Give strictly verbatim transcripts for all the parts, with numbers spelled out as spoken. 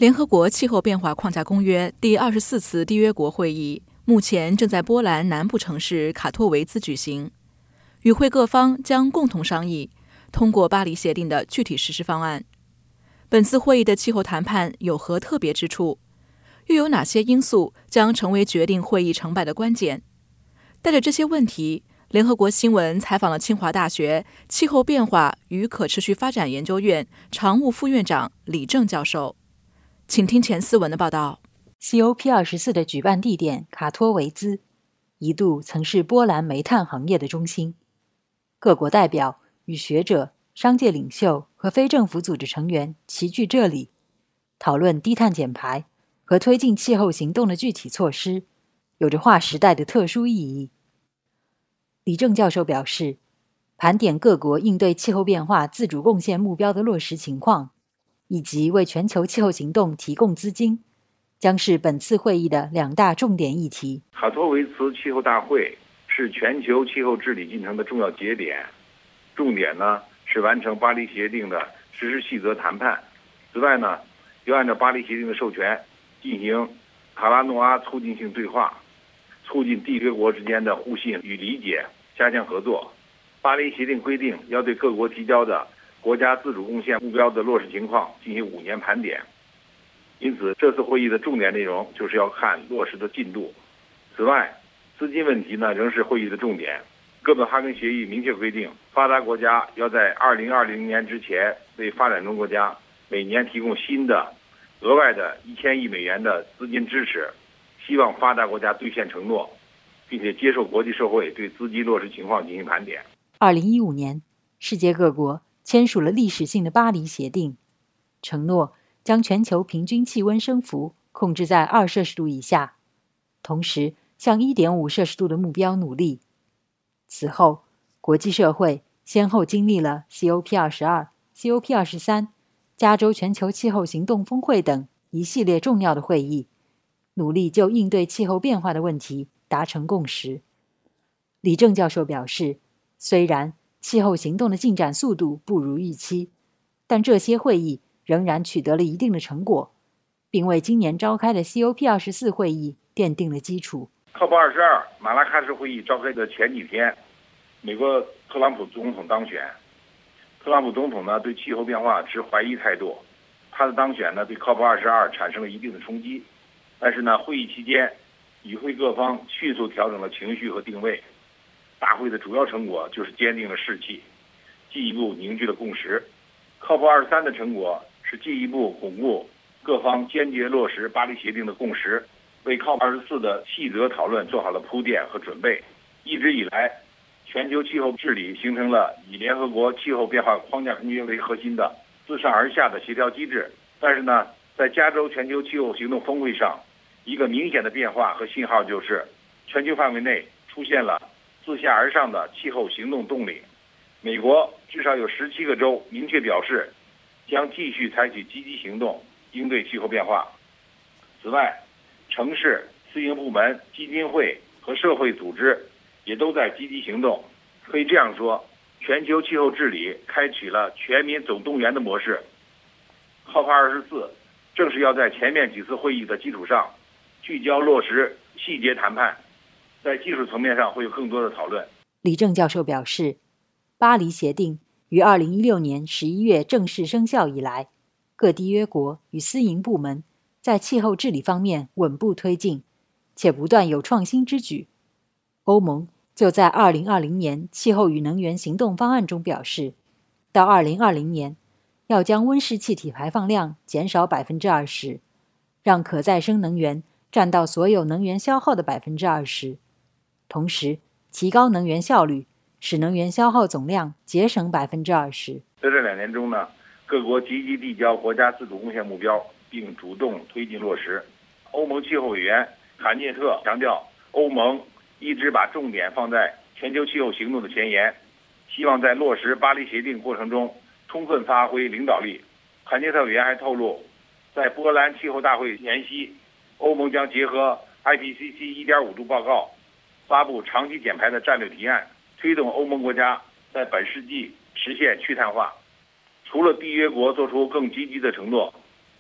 联合国气候变化框架公约第二十四次缔约国会议目前正在波兰南部城市卡托维兹举行，与会各方将共同商议通过巴黎协定的具体实施方案。本次会议的气候谈判有何特别之处？又有哪些因素将成为决定会议成败的关键？带着这些问题，联合国新闻采访了清华大学气候变化与可持续发展研究院常务副院长李正教授。请听钱思文的报道。 C O P 二十四 的举办地点卡托维兹一度曾是波兰煤炭行业的中心，各国代表与学者、商界领袖和非政府组织成员齐聚这里，讨论低碳减排和推进气候行动的具体措施，有着划时代的特殊意义。李正教授表示，盘点各国应对气候变化自主贡献目标的落实情况，以及为全球气候行动提供资金，将是本次会议的两大重点议题。 卡托维茨气候大会是全球气候治理进程的重要节点，重点呢是完成巴黎协定的实施细则谈判。此外呢，要按照巴黎协定的授权进行卡拉诺阿促进性对话，促进缔约国之间的互信与理解，加强合作。巴黎协定规定要对各国提交的国家自主贡献目标的落实情况进行五年盘点，因此这次会议的重点内容就是要看落实的进度。此外，资金问题呢仍是会议的重点。哥本哈根协议明确规定，发达国家要在二零二零年之前为发展中国家每年提供新的额外的一千亿美元的资金支持，希望发达国家兑现承诺，并且接受国际社会对资金落实情况进行盘点。 二零一五年，世界各国签署了历史性的巴黎协定，承诺将全球平均气温升幅控制在二摄氏度以下，同时向 一点五摄氏度的目标努力。此后，国际社会先后经历了 C O P 二十二、C O P 二十三、加州全球气候行动峰会等一系列重要的会议，努力就应对气候变化的问题达成共识。李正教授表示，虽然气候行动的进展速度不如预期，但这些会议仍然取得了一定的成果，并为今年召开的 C O P 二十四 会议奠定了基础。 C O P 二十二马拉喀什会议召开的前几天，美国特朗普总统当选。特朗普总统呢对气候变化持怀疑态度，他的当选呢对 C O P 二十二产生了一定的冲击。但是呢，会议期间，与会各方迅速调整了情绪和定位。大会的主要成果就是坚定了士气，进一步凝聚了共识。C O P 二十三的成果是进一步巩固各方坚决落实巴黎协定的共识，为 C O P 二十四的细则讨论做好了铺垫和准备。一直以来，全球气候治理形成了以联合国气候变化框架公约为核心的自上而下的协调机制。但是呢，在加州全球气候行动峰会上，一个明显的变化和信号就是，全球范围内出现了自下而上的气候行动动力。美国至少有十七个州明确表示，将继续采取积极行动应对气候变化。此外，城市、私营部门、基金会和社会组织也都在积极行动。可以这样说，全球气候治理开启了全民总动员的模式。C O P 二十四正是要在前面几次会议的基础上，聚焦落实细节谈判，在技术层面上会有更多的讨论。 李正教授表示，巴黎协定于二零一六年十一月正式生效以来，各缔约国与私营部门在气候治理方面稳步推进，且不断有创新之举。欧盟就在二零二零年气候与能源行动方案中表示，到二零二零年要将温室气体排放量减少 百分之二十， 让可再生能源占到所有能源消耗的 百分之二十， 同时提高能源效率，使能源消耗总量节省 百分之二十。 在这两年中呢，各国积极递交国家自主贡献目标，并主动推进落实。欧盟气候委员坎涅特强调，欧盟一直把重点放在全球气候行动的前沿，希望在落实巴黎协定过程中充分发挥领导力。坎涅特委员还透露，在波兰气候大会前夕，欧盟将结合 I P C C 一点五 度报告，发布长期减排的战略提案，推动欧盟国家在本世纪实现去碳化。除了缔约国做出更积极的承诺，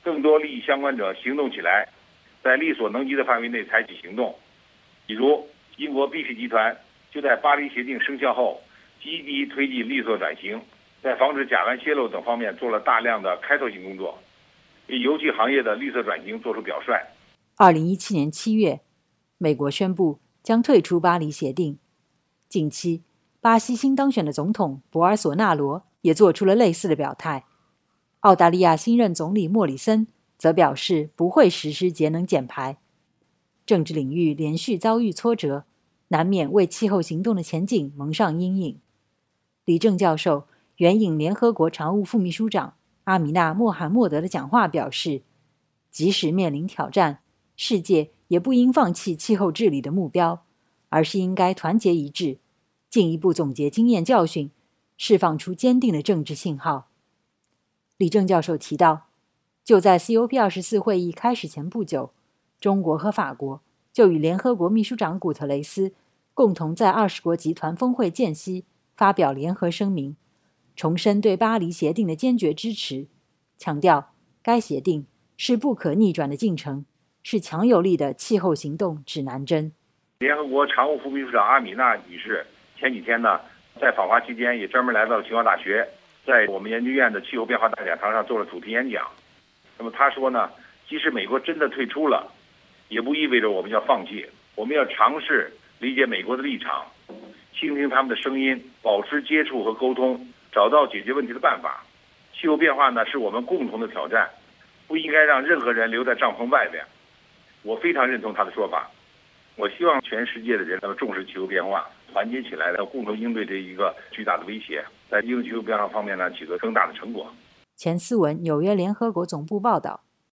更多利益相关者行动起来，在力所能及的范围内采取行动。比如，英国 B P 集团就在巴黎协定生效后，积极推进绿色转型，在防止甲烷泄漏等方面做了大量的开拓性工作，为油气行业的绿色转型作出表率。 二零一七年七月，美国宣布将退出巴黎协定。近期，巴西新当选的总统博尔索纳罗也做出了类似的表态。澳大利亚新任总理莫里森则表示不会实施节能减排。政治领域连续遭遇挫折，难免为气候行动的前景蒙上阴影。李正教授援引联合国常务副秘书长阿米纳·穆罕默德的讲话表示，即使面临挑战，世界也不应放弃气候治理的目标，而是应该团结一致，进一步总结经验教训，释放出坚定的政治信号。李正教授提到，就在 C O P 二十四 会议开始前不久，中国和法国就与联合国秘书长古特雷斯共同在二十国集团峰会间隙发表联合声明，重申对巴黎协定的坚决支持，强调该协定是不可逆转的进程，是强有力的气候行动指南针。 联合国常务副秘书长阿米娜女士前几天呢，在访华期间也专门来到了清华大学，在我们研究院的气候变化大讲堂上做了主题演讲。那么她说呢，即使美国真的退出了，也不意味着我们要放弃，我们要尝试理解美国的立场，倾听他们的声音，保持接触和沟通，找到解决问题的办法。气候变化呢，是我们共同的挑战，不应该让任何人留在帐篷外边。我非常认同他的说法。我希望全世界的人都重视气候变化，团结起来，共同应对这一个巨大的威胁，在应对气候变化方面呢，取得更大的成果。 钱思文，纽约联合国总部报道。